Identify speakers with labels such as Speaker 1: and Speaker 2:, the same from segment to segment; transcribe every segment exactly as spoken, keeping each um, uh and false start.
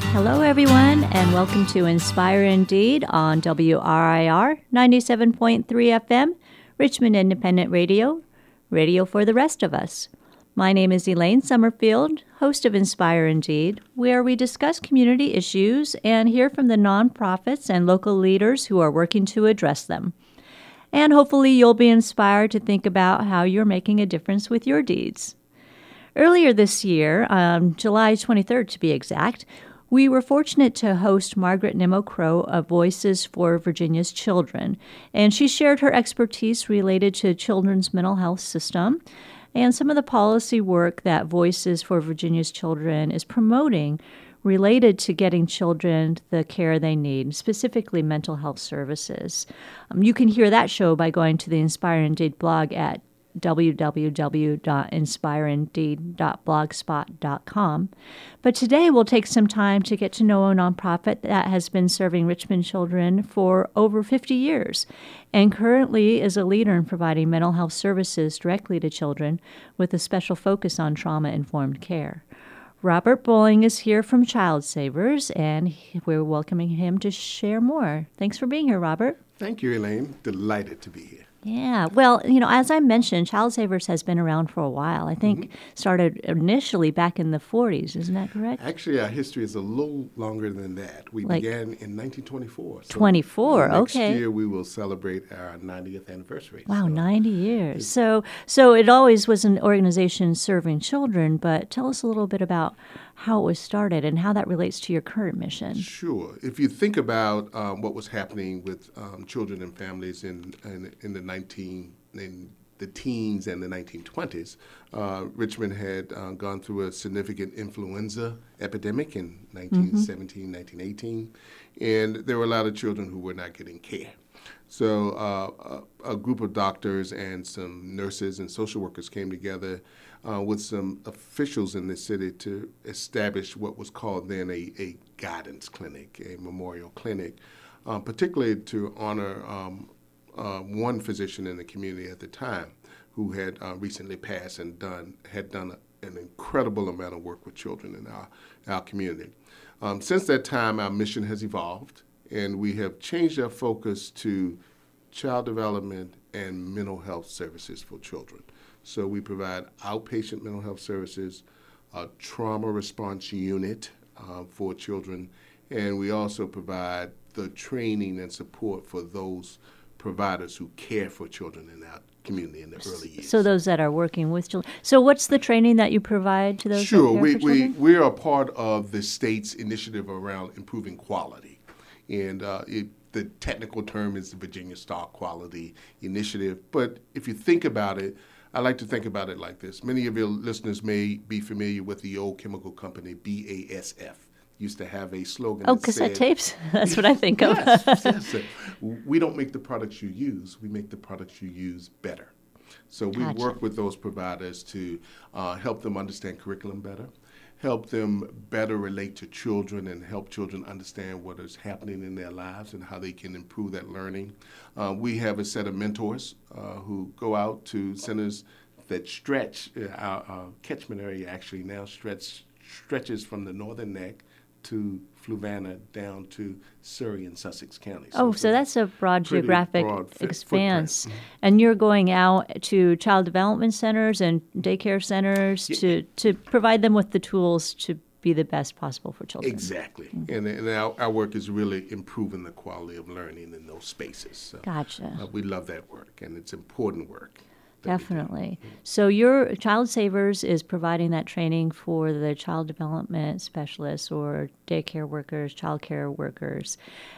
Speaker 1: Hello, everyone, and welcome to Inspire Indeed on W R I R ninety-seven point three F M, Richmond Independent Radio, radio for the rest of us. My name is Elaine Summerfield, host of Inspire Indeed, where we discuss community issues and hear from the nonprofits and local leaders who are working to address them. And hopefully you'll be inspired to think about how you're making a difference with your deeds. Earlier this year, on July twenty-third to be exact, we were fortunate to host Margaret Nimmo Crow of Voices for Virginia's Children, and she shared her expertise related to children's mental health system and some of the policy work that Voices for Virginia's Children is promoting related to getting children the care they need, specifically mental health services. Um, you can hear that show by going to the Inspire Indeed blog at w w w dot inspire indeed dot blogspot dot com. But today we'll take some time to get to know a nonprofit that has been serving Richmond children for over fifty years and currently is a leader in providing mental health services directly to children with a special focus on trauma-informed care. Robert Bowling is here from Child Savers, and we're welcoming him to share more. Thanks for being here, Robert.
Speaker 2: Thank you, Elaine. Delighted to be here.
Speaker 1: Yeah. Well, you know, as I mentioned, Child Savers has been around for a while. I think mm-hmm. started initially back in the forties. Isn't that correct?
Speaker 2: Actually, our history is a little longer than that. We like began in nineteen twenty-four. So
Speaker 1: twenty-four,
Speaker 2: next
Speaker 1: okay.
Speaker 2: Next year we will celebrate our ninetieth anniversary.
Speaker 1: Wow,
Speaker 2: so
Speaker 1: ninety years. So, so it always was an organization serving children, but tell us a little bit about how it was started and how that relates to your current mission.
Speaker 2: Sure. If you think about um, what was happening with um, children and families in, in in the nineteen in the teens and the nineteen twenties, uh, Richmond had uh, gone through a significant influenza epidemic in nineteen seventeen, mm-hmm. nineteen eighteen, and there were a lot of children who were not getting care. So uh, a, a group of doctors and some nurses and social workers came together uh, with some officials in the city to establish what was called then a, a guidance clinic, a memorial clinic, uh, particularly to honor um, uh, one physician in the community at the time who had uh, recently passed and done had done a, an incredible amount of work with children in our, our community. Um, since that time, our mission has evolved, and we have changed our focus to child development and mental health services for children. So we provide outpatient mental health services, a trauma response unit uh, for children, and we also provide the training and support for those providers who care for children in our community in the early years.
Speaker 1: So those that are working with children. So what's the training that you provide to those
Speaker 2: Sure,
Speaker 1: that care
Speaker 2: we,
Speaker 1: for
Speaker 2: we,
Speaker 1: children?
Speaker 2: we are a part of the state's initiative around improving quality. And uh, it, the technical term is the Virginia Star Quality Initiative. But if you think about it, I like to think about it like this. Many of your listeners may be familiar with the old chemical company B A S F. Used to have a slogan.
Speaker 1: Oh,
Speaker 2: that
Speaker 1: cassette
Speaker 2: said,
Speaker 1: tapes? That's what I think of.
Speaker 2: yes, yes. We don't make the products you use. We make the products you use better. So we
Speaker 1: Gotcha.
Speaker 2: work with those providers to uh, help them understand curriculum better, help them better relate to children, and help children understand what is happening in their lives and how they can improve that learning. Uh, we have a set of mentors uh, who go out to centers that stretch. Uh, our, our catchment area actually now stretch, stretches from the northern neck to Fluvanna down to Surrey and Sussex counties.
Speaker 1: Oh, so, so that's a broad geographic
Speaker 2: broad fit,
Speaker 1: expanse.
Speaker 2: Mm-hmm.
Speaker 1: And you're going out to child development centers and daycare centers
Speaker 2: yeah.
Speaker 1: to, to provide them with the tools to be the best possible for children.
Speaker 2: Exactly.
Speaker 1: Mm-hmm.
Speaker 2: And, and our, our work is really improving the quality of learning in those spaces. So,
Speaker 1: Gotcha.
Speaker 2: Uh, we love that work, and it's important work.
Speaker 1: Definitely. So your Child Savers is providing that training for the child development specialists or daycare workers, child care workers.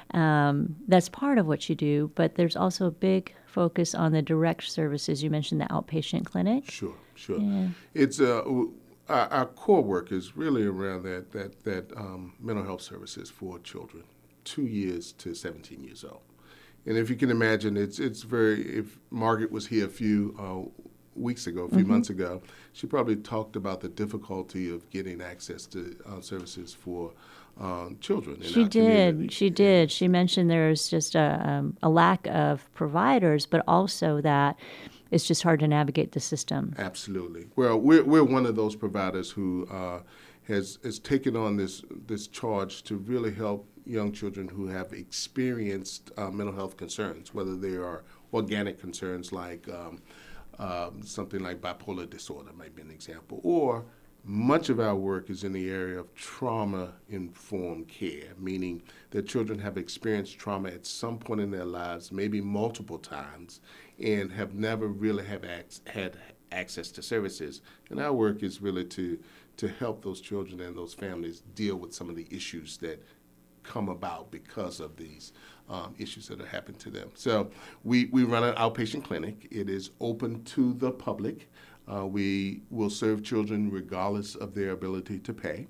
Speaker 1: Um, that's part of what you do, but there's also a big focus on the direct services. You mentioned the outpatient clinic.
Speaker 2: Sure, sure.
Speaker 1: Yeah.
Speaker 2: It's uh, our, our core work is really around that that that um, mental health services for children, two years to seventeen years old. And if you can imagine, it's it's very, if Margaret was here a few uh, weeks ago, a few mm-hmm. months ago, she probably talked about the difficulty of getting access to uh, services for um, children in
Speaker 1: She
Speaker 2: our
Speaker 1: did.
Speaker 2: community.
Speaker 1: She did. She mentioned there's just a, um, a lack of providers, but also that it's just hard to navigate the system.
Speaker 2: Absolutely. Well, we're, we're one of those providers who uh, has, has taken on this, this charge to really help young children who have experienced uh, mental health concerns, whether they are organic concerns like um, um, something like bipolar disorder might be an example, or much of our work is in the area of trauma-informed care, meaning that children have experienced trauma at some point in their lives, maybe multiple times, and have never really have ac- had access to services. And our work is really to, to help those children and those families deal with some of the issues that come about because of these um, issues that have happened to them. So we, we run an outpatient clinic. It is open to the public. Uh, we will serve children regardless of their ability to pay.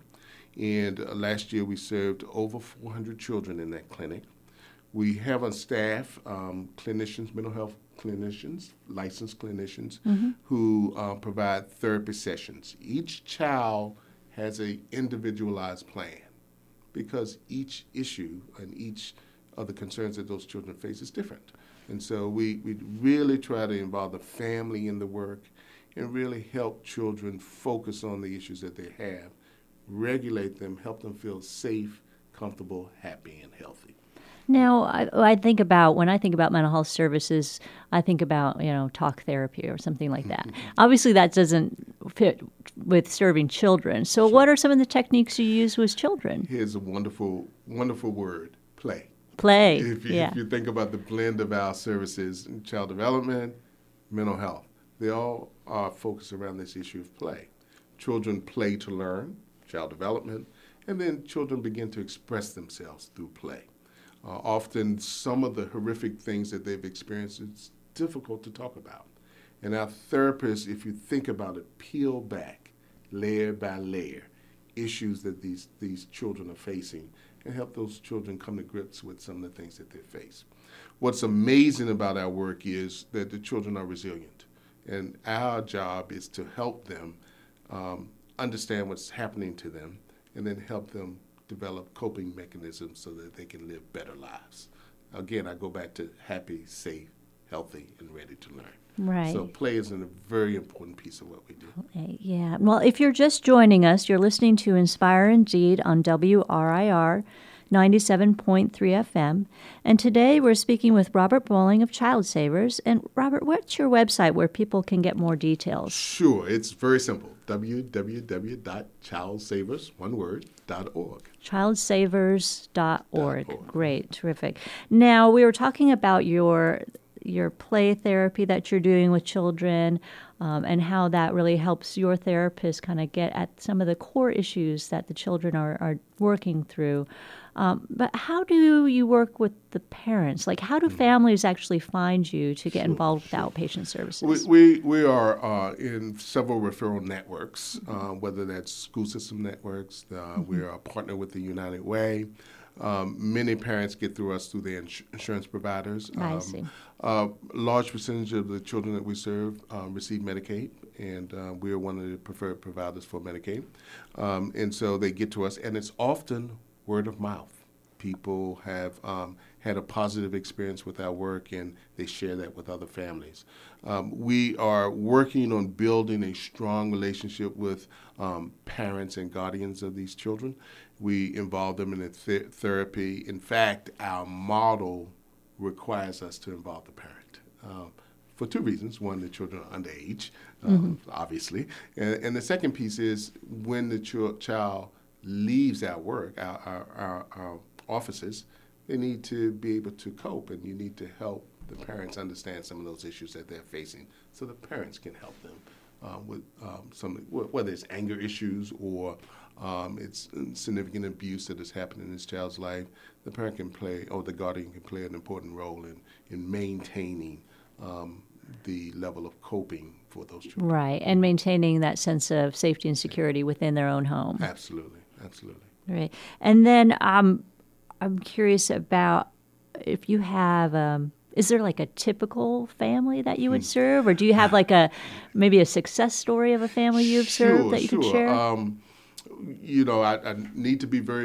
Speaker 2: And uh, last year we served over four hundred children in that clinic. We have on staff um, clinicians, mental health clinicians, licensed clinicians, mm-hmm. who uh, provide therapy sessions. Each child has an individualized plan because each issue and each of the concerns that those children face is different. And so we, we really try to involve the family in the work and really help children focus on the issues that they have, regulate them, help them feel safe, comfortable, happy, and healthy.
Speaker 1: Now, I, I think about, when I think about mental health services, I think about, you know, talk therapy or something like that. Mm-hmm. Obviously, that doesn't fit with serving children. So sure. What are some of the techniques you use with children?
Speaker 2: Here's a wonderful, wonderful word, play.
Speaker 1: Play,
Speaker 2: if you,
Speaker 1: yeah.
Speaker 2: If you think about the blend of our services, child development, mental health, they all are focused around this issue of play. Children play to learn, child development, and then children begin to express themselves through play. Uh, often some of the horrific things that they've experienced, it's difficult to talk about. And our therapists, if you think about it, peel back layer by layer issues that these, these children are facing and help those children come to grips with some of the things that they face. What's amazing about our work is that the children are resilient. And our job is to help them um, understand what's happening to them and then help them develop coping mechanisms so that they can live better lives. Again, I go back to happy, safe, healthy, and ready to learn.
Speaker 1: Right.
Speaker 2: So play is a very important piece of what we do.
Speaker 1: Okay, yeah. Well, if you're just joining us, you're listening to Inspire Indeed on W R I R ninety-seven point three F M. And today we're speaking with Robert Bowling of Child Savers. And Robert, what's your website where people can get more details?
Speaker 2: Sure. It's very simple. w w w dot child savers, one word, dot org. child savers dot org.
Speaker 1: Great. Terrific. Now, we were talking about your your play therapy that you're doing with children um, and how that really helps your therapist kind of get at some of the core issues that the children are, are working through. Um, but how do you work with the parents? Like, how do families actually find you to get
Speaker 2: sure,
Speaker 1: involved
Speaker 2: sure.
Speaker 1: with outpatient services?
Speaker 2: We, we, we are uh, in several referral networks, uh, whether that's school system networks. Uh, mm-hmm. We are a partner with the United Way. Um, many parents get through us through their ins- insurance providers. Um,
Speaker 1: I see.
Speaker 2: A large percentage of the children that we serve um, receive Medicaid, and uh, we are one of the preferred providers for Medicaid. Um, and so they get to us, and it's often word of mouth. People have um, had a positive experience with our work, and they share that with other families. Um, we are working on building a strong relationship with um, parents and guardians of these children. We involve them in the th- therapy. In fact, our model requires us to involve the parent um, for two reasons. One, the children are underage, um, mm-hmm. obviously. And, and the second piece is when the ch- child leaves our work, our, our, our, our offices, they need to be able to cope, and you need to help the parents understand some of those issues that they're facing so the parents can help them uh, with um, some, whether it's anger issues or um, it's significant abuse that has happened in this child's life. The parent can play, or the guardian can play an important role in, in maintaining um, the level of coping for those children.
Speaker 1: Right, and maintaining that sense of safety and security within their own home.
Speaker 2: Absolutely, absolutely.
Speaker 1: Right. And then um, I'm curious about if you have, um, is there like a typical family that you would serve? Or do you have like a, maybe a success story of a family you've
Speaker 2: sure,
Speaker 1: served that you
Speaker 2: sure.
Speaker 1: could share?
Speaker 2: Um, you know, I, I need to be very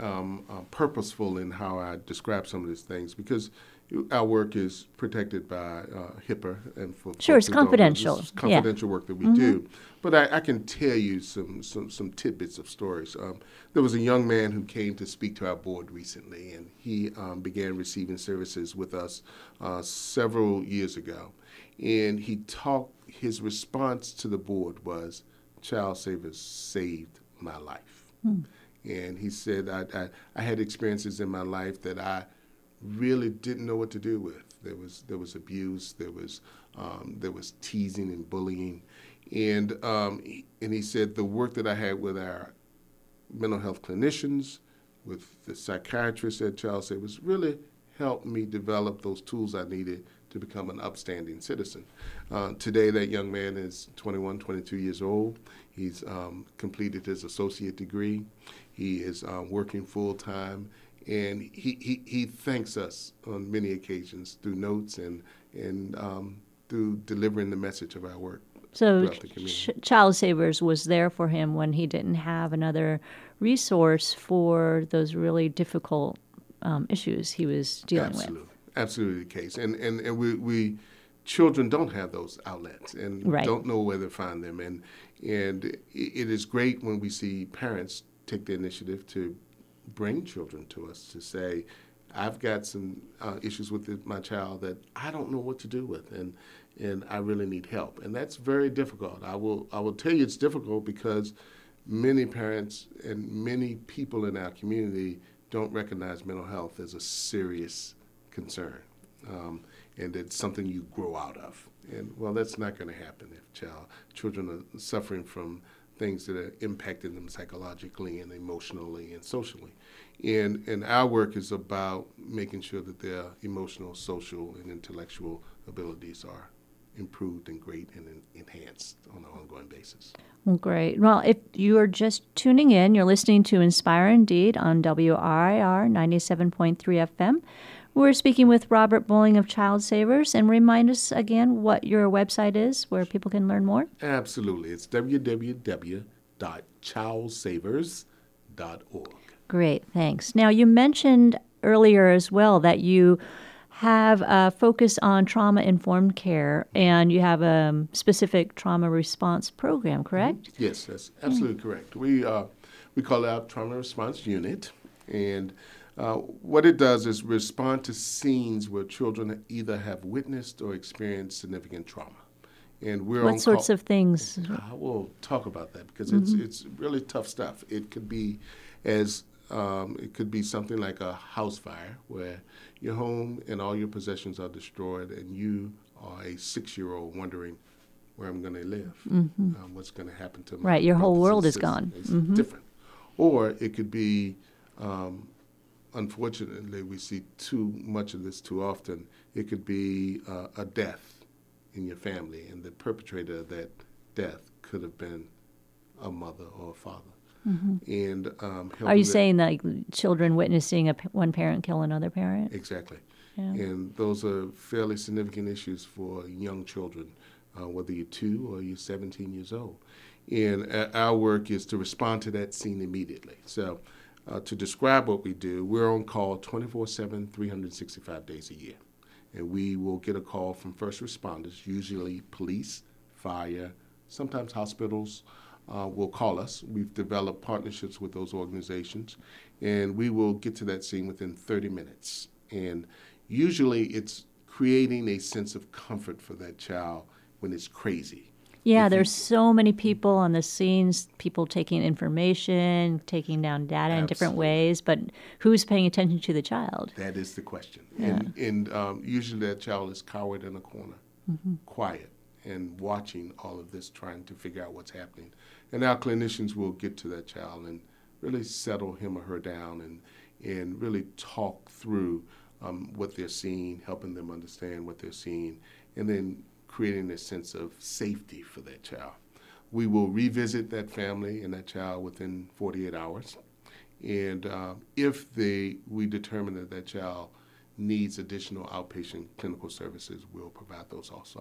Speaker 2: um, uh, purposeful in how I describe some of these things because our work is protected by uh, HIPAA and for
Speaker 1: sure, it's confidential.
Speaker 2: It's confidential yeah. work that we mm-hmm. do. But I, I can tell you some some, some tidbits of stories. Um, there was a young man who came to speak to our board recently, and he um, began receiving services with us uh, several years ago. And he talked. His response to the board was, "Child Savers saved my life." Hmm. And he said, I, I, I had experiences in my life that I really didn't know what to do with. There was there was abuse, there was um, there was teasing and bullying, and um, he, and he said the work that I had with our mental health clinicians, with the psychiatrists at Child Savers, really helped me develop those tools I needed to become an upstanding citizen. Uh, today, that young man is twenty-one, twenty-two years old. He's um, completed his associate degree. He is uh, working full time. And he, he, he thanks us on many occasions through notes and and um, through delivering the message of our work.
Speaker 1: So Ch- Child Savers was there for him when he didn't have another resource for those really difficult um, issues he was dealing
Speaker 2: Absolutely.
Speaker 1: with.
Speaker 2: Absolutely the case. And and, and we, we children don't have those outlets and
Speaker 1: right.
Speaker 2: don't know where to find them. And and it, it is great when we see parents take the initiative to bring children to us to say, I've got some uh, issues with it, my child that I don't know what to do with, and and I really need help. And that's very difficult. I will I will tell you it's difficult because many parents and many people in our community don't recognize mental health as a serious concern, um, and it's something you grow out of. And well, that's not going to happen if child children are suffering from things that are impacting them psychologically and emotionally and socially. And and our work is about making sure that their emotional, social, and intellectual abilities are improved and great and en- enhanced on an ongoing basis.
Speaker 1: Well, great. Well, if you are just tuning in, you're listening to Inspire Indeed on W R I R ninety-seven point three F M. We're speaking with Robert Bowling of Child Savers, and remind us again what your website is where people can learn more.
Speaker 2: Absolutely. It's w w w dot child savers dot org.
Speaker 1: Great, thanks. Now, you mentioned earlier as well that you have a focus on trauma-informed care, and you have a specific trauma response program, correct?
Speaker 2: Mm-hmm. Yes, that's absolutely mm. correct. We uh, we call it our Trauma Response Unit, and Uh, what it does is respond to scenes where children either have witnessed or experienced significant trauma. And we're
Speaker 1: what
Speaker 2: on
Speaker 1: sorts
Speaker 2: call-
Speaker 1: of things?
Speaker 2: I will talk about that because
Speaker 1: mm-hmm.
Speaker 2: it's it's really tough stuff. It could be as um, it could be something like a house fire where your home and all your possessions are destroyed, and you are a six-year-old wondering where I'm going to live, mm-hmm. um, what's going to happen to my
Speaker 1: right. Your whole world is
Speaker 2: sisters.
Speaker 1: gone.
Speaker 2: It's
Speaker 1: mm-hmm.
Speaker 2: different. Or it could be. Um, Unfortunately, we see too much of this too often. It could be uh, a death in your family, and the perpetrator of that death could have been a mother or a father. Mm-hmm. And um,
Speaker 1: are you saying that like, children witnessing a, one parent kill another parent?
Speaker 2: Exactly.
Speaker 1: Yeah.
Speaker 2: And those are fairly significant issues for young children, uh, whether you're two or you're seventeen years old. And uh, our work is to respond to that scene immediately. So. Uh, to describe what we do, we're on call twenty-four seven, three hundred sixty-five days a year. And we will get a call from first responders, usually police, fire, sometimes hospitals uh, will call us. We've developed partnerships with those organizations, and we will get to that scene within thirty minutes. And usually it's creating a sense of comfort for that child when it's crazy.
Speaker 1: Yeah, there's so many people on the scenes, people taking information, taking down data in different ways, but who's paying attention to the child?
Speaker 2: That is the question.
Speaker 1: Yeah.
Speaker 2: And, and um, usually that child is cowered in a corner, mm-hmm. quiet, and watching all of this, trying to figure out what's happening. And our clinicians will get to that child and really settle him or her down and, and really talk through um, what they're seeing, helping them understand what they're seeing, and then creating a sense of safety for that child. We will revisit that family and that child within forty-eight hours. And uh, if they, we determine that that child needs additional outpatient clinical services, we'll provide those also.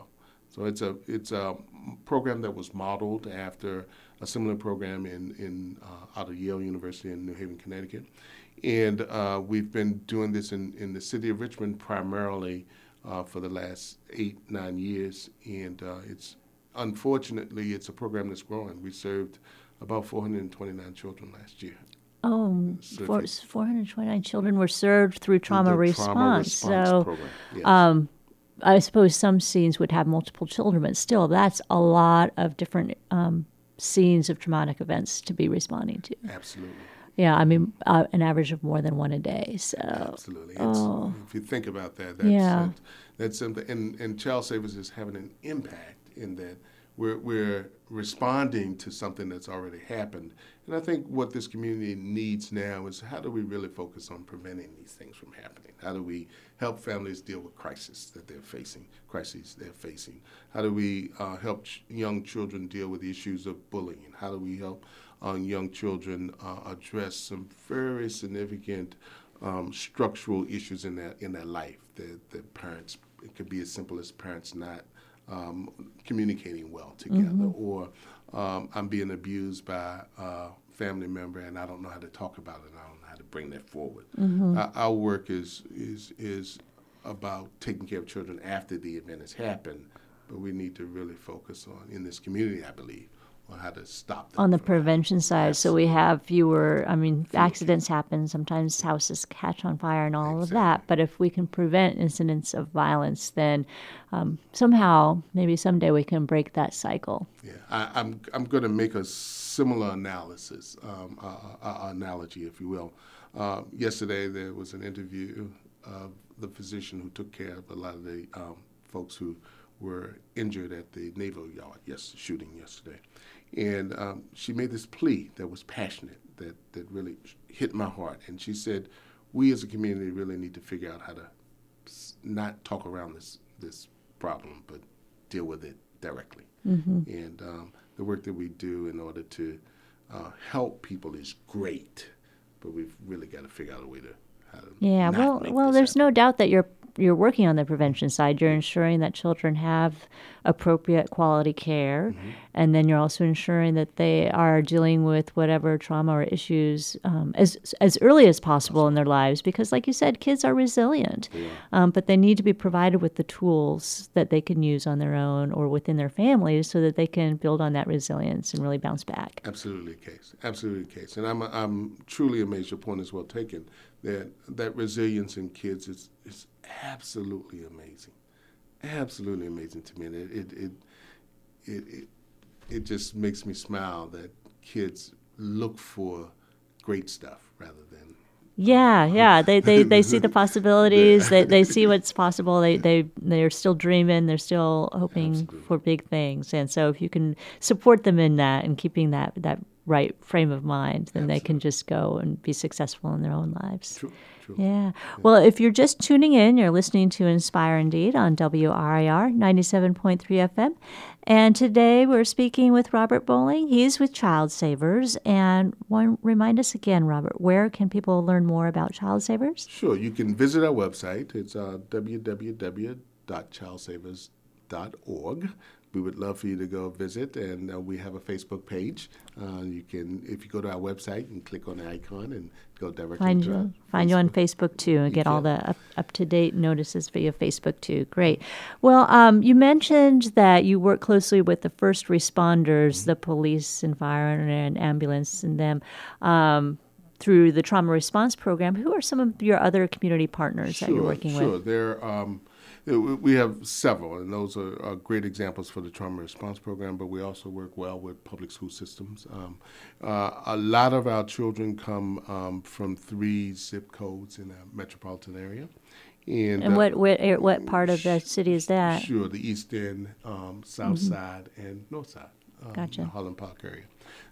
Speaker 2: So it's a it's a program that was modeled after a similar program in in uh, out of Yale University in New Haven, Connecticut, and uh, we've been doing this in, in the city of Richmond primarily uh, for the last eight nine years, and uh, it's unfortunately it's a program that's growing. We served about four hundred twenty-nine children last year.
Speaker 1: Oh,
Speaker 2: So
Speaker 1: four,
Speaker 2: if you-
Speaker 1: four hundred twenty-nine children were served through trauma
Speaker 2: the
Speaker 1: response.
Speaker 2: trauma response
Speaker 1: so,
Speaker 2: program. Yes.
Speaker 1: um, I suppose some scenes would have multiple children, but still, that's a lot of different um, scenes of traumatic events to be responding to.
Speaker 2: Absolutely.
Speaker 1: Yeah, I mean, uh, an average of more than one a day. So,
Speaker 2: Absolutely. It's,
Speaker 1: oh.
Speaker 2: If you think about that, that's,
Speaker 1: Yeah.
Speaker 2: that, that's something. And, and Child Savers is having an impact in that we're, we're responding to something that's already happened. And I think what this community needs now is how do we really focus on preventing these things from happening? How do we help families deal with crises that they're facing, crises they're facing? How do we uh, help ch- young children deal with the issues of bullying? How do we help uh, young children uh, address some very significant um, structural issues in their in their life? The, the parents, it could be as simple as parents not um, communicating well together, mm-hmm. or um, I'm being abused by a family member and I don't know how to talk about it. And I don't know how to bring that forward. Mm-hmm. Uh, our work is is is about taking care of children after the event has happened, but we need to really focus on in this community, I believe, on how to stop them
Speaker 1: on the
Speaker 2: from
Speaker 1: prevention
Speaker 2: happening.
Speaker 1: side.
Speaker 2: Absolutely.
Speaker 1: So we have fewer, I mean,
Speaker 2: Fewer
Speaker 1: accidents happen. Sometimes houses catch on fire and all
Speaker 2: Exactly.
Speaker 1: of that. But if we can prevent incidents of violence, then um, somehow, maybe someday we can break that cycle.
Speaker 2: Yeah, I, I'm I'm going to make a similar analysis, um, uh, uh, analogy, if you will. Uh, yesterday there was an interview of the physician who took care of a lot of the um, folks who were injured at the Naval Yard yes, shooting yesterday. And um, she made this plea that was passionate, that, that really hit my heart. And she said, we as a community really need to figure out how to s- not talk around this, this problem, but deal with it directly. Mm-hmm. And um, the work that we do in order to uh, help people is great, but we've really got to figure out a way to how to
Speaker 1: Yeah,
Speaker 2: not
Speaker 1: well,
Speaker 2: make
Speaker 1: well,
Speaker 2: this
Speaker 1: there's
Speaker 2: happen.
Speaker 1: no doubt that you're you're working on the prevention side. You're ensuring that children have appropriate quality care,
Speaker 2: Mm-hmm.
Speaker 1: and then you're also ensuring that they are dealing with whatever trauma or issues um, as as early as possible in their lives. Because, like you said, kids are resilient,
Speaker 2: Yeah.
Speaker 1: um, but they need to be provided with the tools that they can use on their own or within their families, so that they can build on that resilience and really bounce back.
Speaker 2: Absolutely the case. Absolutely the case. And I'm I'm truly amazed. Your point is well taken. That that resilience in kids is is absolutely amazing. Absolutely amazing to me. And it it it it, it, it just makes me smile that kids look for great stuff rather than
Speaker 1: Yeah, yeah. They they, they see the possibilities. They they see what's possible. They they they're still dreaming. They're still hoping
Speaker 2: Absolutely.
Speaker 1: for big things. And so if you can support them in that and keeping that that right frame of mind, then they can just go and be successful in their own lives.
Speaker 2: true. True.
Speaker 1: Yeah. Well, if you're just tuning in, you're listening to Inspire Indeed on W R I R ninety-seven point three F M. And today we're speaking with Robert Bowling. He's with Child Savers. And one, remind us again, Robert, where can people learn more about Child Savers?
Speaker 2: Sure. You can visit our website. It's uh, w w w dot child savers dot org. We would love for you to go visit, and uh, we have a Facebook page. Uh, you can, if you go to our website and click on the icon and go directly
Speaker 1: Find
Speaker 2: to our
Speaker 1: you, find you on
Speaker 2: Facebook.
Speaker 1: Facebook too, and
Speaker 2: You
Speaker 1: get all
Speaker 2: can.
Speaker 1: the up, up-to-date notices via Facebook too. Great. Well, um, you mentioned that you work closely with the first responders,
Speaker 2: Mm-hmm.
Speaker 1: the police and fire and ambulance, and them um, through the trauma response program. Who are some of your other community partners that you're working
Speaker 2: sure.
Speaker 1: with?
Speaker 2: There, um, we have several, and those are, are great examples for the trauma response program, but we also work well with public school systems. Um, uh, a lot of our children come um, from three zip codes in the metropolitan area. And,
Speaker 1: And
Speaker 2: uh,
Speaker 1: what what ar- what part of the city is that?
Speaker 2: Sure, the East End, um, South Side, and North Side, um,
Speaker 1: Gotcha.
Speaker 2: the Holland Park area.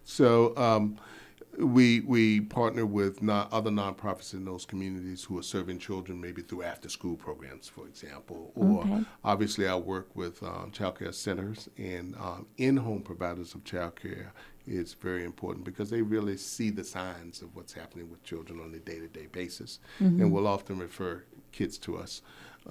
Speaker 2: So um, we we partner with non, other nonprofits in those communities who are serving children, maybe through after-school programs, for example, or
Speaker 1: Okay.
Speaker 2: obviously I work with um, child care centers and um, in-home providers of child care. Is very important because they really see the signs of what's happening with children on a day-to-day basis, and will often refer kids to us.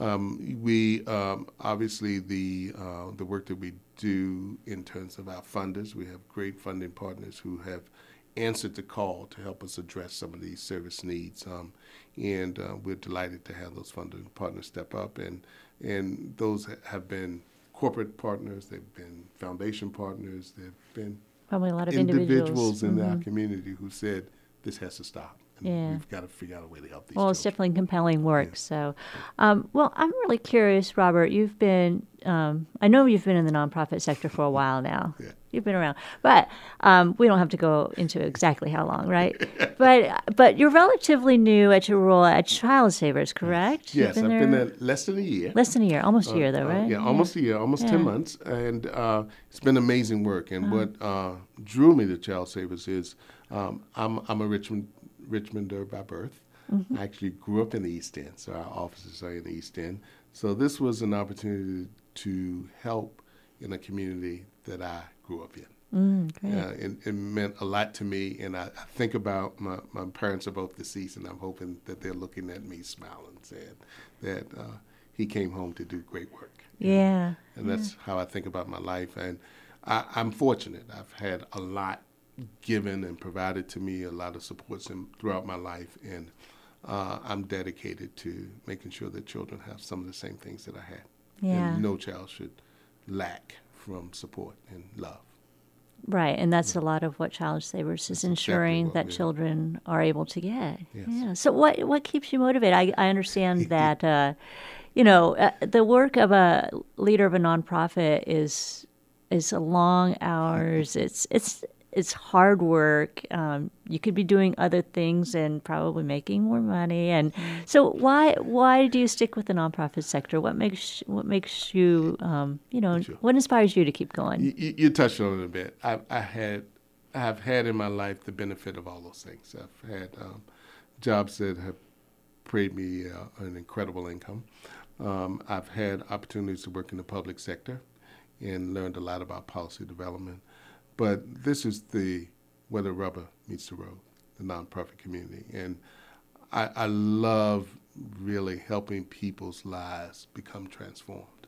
Speaker 2: Um, we um, obviously the uh, the work that we do in terms of our funders, we have great funding partners who have answered the call to help us address some of these service needs, um, and uh, we're delighted to have those funding partners step up, and and those have been corporate partners, they've been foundation partners, they've been
Speaker 1: probably a lot of
Speaker 2: individuals,
Speaker 1: individuals
Speaker 2: in
Speaker 1: mm-hmm.
Speaker 2: our community who said this has to stop. And
Speaker 1: yeah.
Speaker 2: we've got to figure out a way to help these
Speaker 1: Well,
Speaker 2: children.
Speaker 1: it's definitely compelling work.
Speaker 2: Yeah.
Speaker 1: So, um, well, I'm really curious, Robert. You've been, um, I know you've been in the nonprofit sector for a while now.
Speaker 2: Yeah.
Speaker 1: You've been around, but um, we don't have to go into exactly how long, right? but but you're relatively new at your role at Child Savers, correct?
Speaker 2: Yes,
Speaker 1: been
Speaker 2: I've
Speaker 1: there
Speaker 2: been there less than a year.
Speaker 1: Less than a year, almost a year,
Speaker 2: Uh,
Speaker 1: though,
Speaker 2: uh,
Speaker 1: right?
Speaker 2: yeah, almost a year, almost
Speaker 1: Yeah.
Speaker 2: ten months, and uh, it's been amazing work. And
Speaker 1: Uh-huh.
Speaker 2: what uh, drew me to Child Savers is um, I'm I'm a Richmond Richmonder by birth.
Speaker 1: Mm-hmm.
Speaker 2: I actually grew up in the East End, so our offices are in the East End. So this was an opportunity to help in a community that I grew up in.
Speaker 1: Mm, great.
Speaker 2: Uh, it, it meant a lot to me, and I, I think about my, my parents are both deceased, and I'm hoping that they're looking at me smiling, saying that uh, he came home to do great work.
Speaker 1: Yeah.
Speaker 2: And that's
Speaker 1: yeah.
Speaker 2: how I think about my life. And I, I'm fortunate. I've had a lot given and provided to me, a lot of supports in, throughout my life, and uh, I'm dedicated to making sure that children have some of the same things that I had.
Speaker 1: Yeah.
Speaker 2: And no child should lack from support and love.
Speaker 1: Right, and that's a lot of what Child Savers is
Speaker 2: That's
Speaker 1: ensuring
Speaker 2: exactly what
Speaker 1: that
Speaker 2: we-
Speaker 1: children are able to get.
Speaker 2: Yes.
Speaker 1: Yeah. So what what keeps you motivated? I, I understand that uh, you know uh, the work of a leader of a nonprofit is is long hours. It's it's it's hard work. Um, you could be doing other things and probably making more money. And so why why do you stick with the nonprofit sector? What makes what makes you um, you know
Speaker 2: Sure.
Speaker 1: what inspires you to keep going?
Speaker 2: You, you, you touched on it a bit. I, I had, I've had in my life the benefit of all those things. I've had um, jobs that have paid me uh, an incredible income. Um, I've had opportunities to work in the public sector and learned a lot about policy development. But this is the where the rubber meets the road, the nonprofit community. And I, I love really helping people's lives become transformed.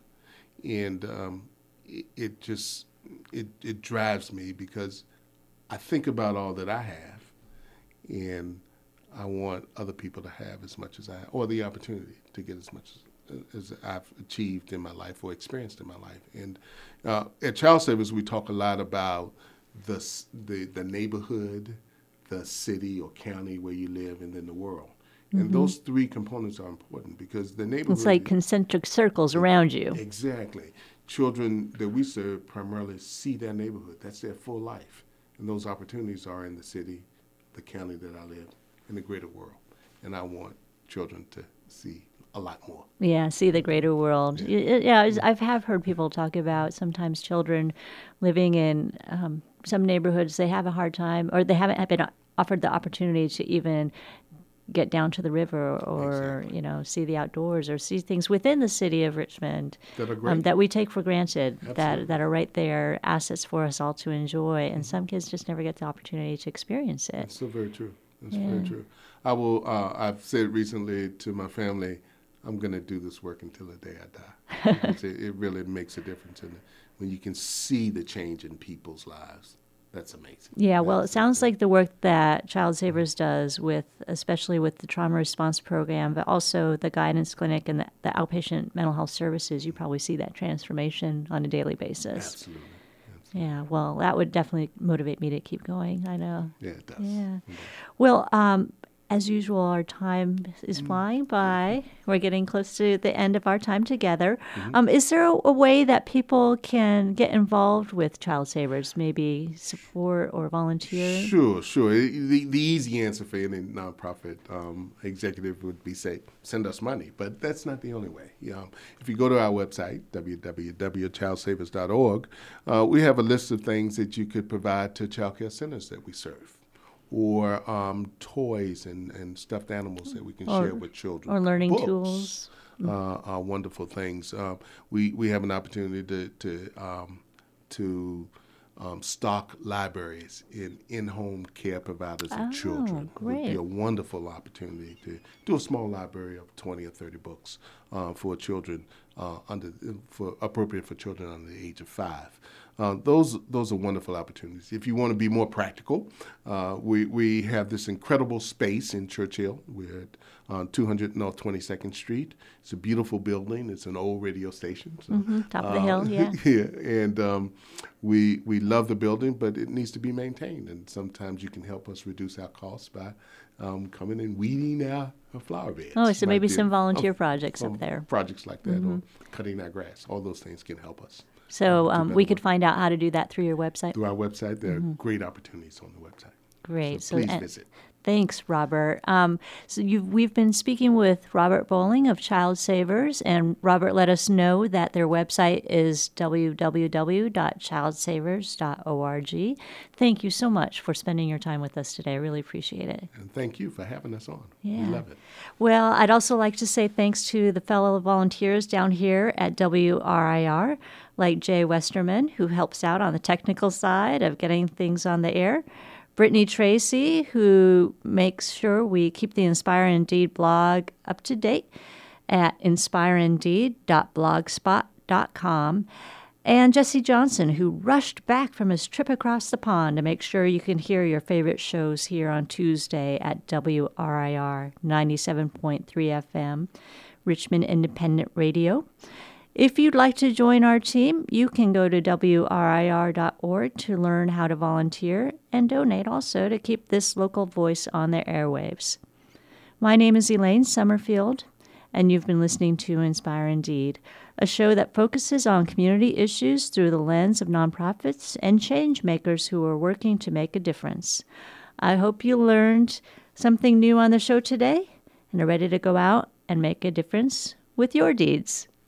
Speaker 2: And um, it, it just, it, it drives me because I think about all that I have, and I want other people to have as much as I have, or the opportunity to get as much as, as I've achieved in my life or experienced in my life. And uh, at Child Savers, we talk a lot about the, the, the neighborhood, the city or county where you live, and then the world. And mm-hmm. those three components are important because the neighborhood...
Speaker 1: It's like concentric circles around you.
Speaker 2: Exactly. Children that we serve primarily see their neighborhood. That's their full life. And those opportunities are in the city, the county that I live, and the greater world. And I want children to see a lot more.
Speaker 1: Yeah, see the greater world. Yeah, yeah I've have heard people talk about sometimes children living in um, some neighborhoods, they have a hard time, or they haven't been offered the opportunity to even get down to the river or, exactly. you know, see the outdoors or see things within the city of Richmond
Speaker 2: that, are great.
Speaker 1: Um, that we take for granted,
Speaker 2: Absolutely.
Speaker 1: that that are right there, assets for us all to enjoy. And mm-hmm. some kids just never get the opportunity to experience it.
Speaker 2: That's so very true. That's
Speaker 1: yeah.
Speaker 2: very true. I will, uh, I've said recently to my family, I'm going to do this work until the day I die. Because it, it really makes a difference in it. When you can see the change in people's lives, that's amazing.
Speaker 1: Yeah, well,
Speaker 2: that's
Speaker 1: it sounds like the work that Child Savers does with, especially with the trauma response program, but also the guidance clinic and the, the outpatient mental health services, you probably see that transformation on a daily basis.
Speaker 2: Absolutely. Absolutely.
Speaker 1: Yeah, well, that would definitely motivate me to keep going, I know.
Speaker 2: Yeah, it does.
Speaker 1: Yeah.
Speaker 2: It does.
Speaker 1: Well, um, as usual, our time is flying by. We're getting close to the end of our time together. Mm-hmm. Um, is there a, a way that people can get involved with Child Savers, maybe support or volunteer?
Speaker 2: Sure, sure. The, the easy answer for any nonprofit um, executive would be, say, send us money. But that's not the only way. You know, if you go to our website, w w w dot child savers dot org, uh, we have a list of things that you could provide to child care centers that we serve. Or um, toys and, and stuffed animals that we can
Speaker 1: or,
Speaker 2: share with children.
Speaker 1: Or learning
Speaker 2: Books,
Speaker 1: tools.
Speaker 2: Uh, are wonderful things. Uh, we we have an opportunity to to um, to um, stock libraries in in-home care providers of
Speaker 1: Oh,
Speaker 2: children. It would be
Speaker 1: great.
Speaker 2: a wonderful opportunity to do a small library of twenty or thirty books uh, for children uh, under for appropriate for children under the age of five. Uh, those those are wonderful opportunities. If you want to be more practical, uh, we we have this incredible space in Churchill. We're at uh, two hundred North twenty-second Street. It's a beautiful building. It's an old radio station. So,
Speaker 1: Mm-hmm. Top of the
Speaker 2: uh,
Speaker 1: hill, yeah.
Speaker 2: yeah, and um, we we love the building, but it needs to be maintained. And sometimes you can help us reduce our costs by um, coming and weeding our, our flower beds.
Speaker 1: Oh, so
Speaker 2: Might
Speaker 1: maybe
Speaker 2: be-
Speaker 1: some volunteer
Speaker 2: oh,
Speaker 1: projects
Speaker 2: um,
Speaker 1: up there.
Speaker 2: Projects like that, or cutting our grass. All those things can help us.
Speaker 1: So
Speaker 2: um, do
Speaker 1: um,
Speaker 2: better
Speaker 1: we could
Speaker 2: work.
Speaker 1: find out how to do that through your website.
Speaker 2: Through our website, there are great opportunities on the website.
Speaker 1: Great.
Speaker 2: So please
Speaker 1: and-
Speaker 2: visit.
Speaker 1: Thanks, Robert. Um, so you've, we've been speaking with Robert Bowling of Child Savers, and Robert let us know that their website is w w w dot child savers dot org. Thank you so much for spending your time with us today. I really appreciate it.
Speaker 2: And thank you for having us on.
Speaker 1: Yeah.
Speaker 2: We love it.
Speaker 1: Well, I'd also like to say thanks to the fellow volunteers down here at W R I R, like Jay Westerman, who helps out on the technical side of getting things on the air. Brittany Tracy, who makes sure we keep the Inspire Indeed blog up to date at inspire indeed dot blogspot dot com. And Jesse Johnson, who rushed back from his trip across the pond to make sure you can hear your favorite shows here on Tuesday at W R I R ninety-seven point three F M, Richmond Independent Radio. If you'd like to join our team, you can go to w r i r dot org to learn how to volunteer and donate also to keep this local voice on the airwaves. My name is Elaine Summerfield, and you've been listening to Inspire Indeed, a show that focuses on community issues through the lens of nonprofits and change makers who are working to make a difference. I hope you learned something new on the show today and are ready to go out and make a difference with your deeds.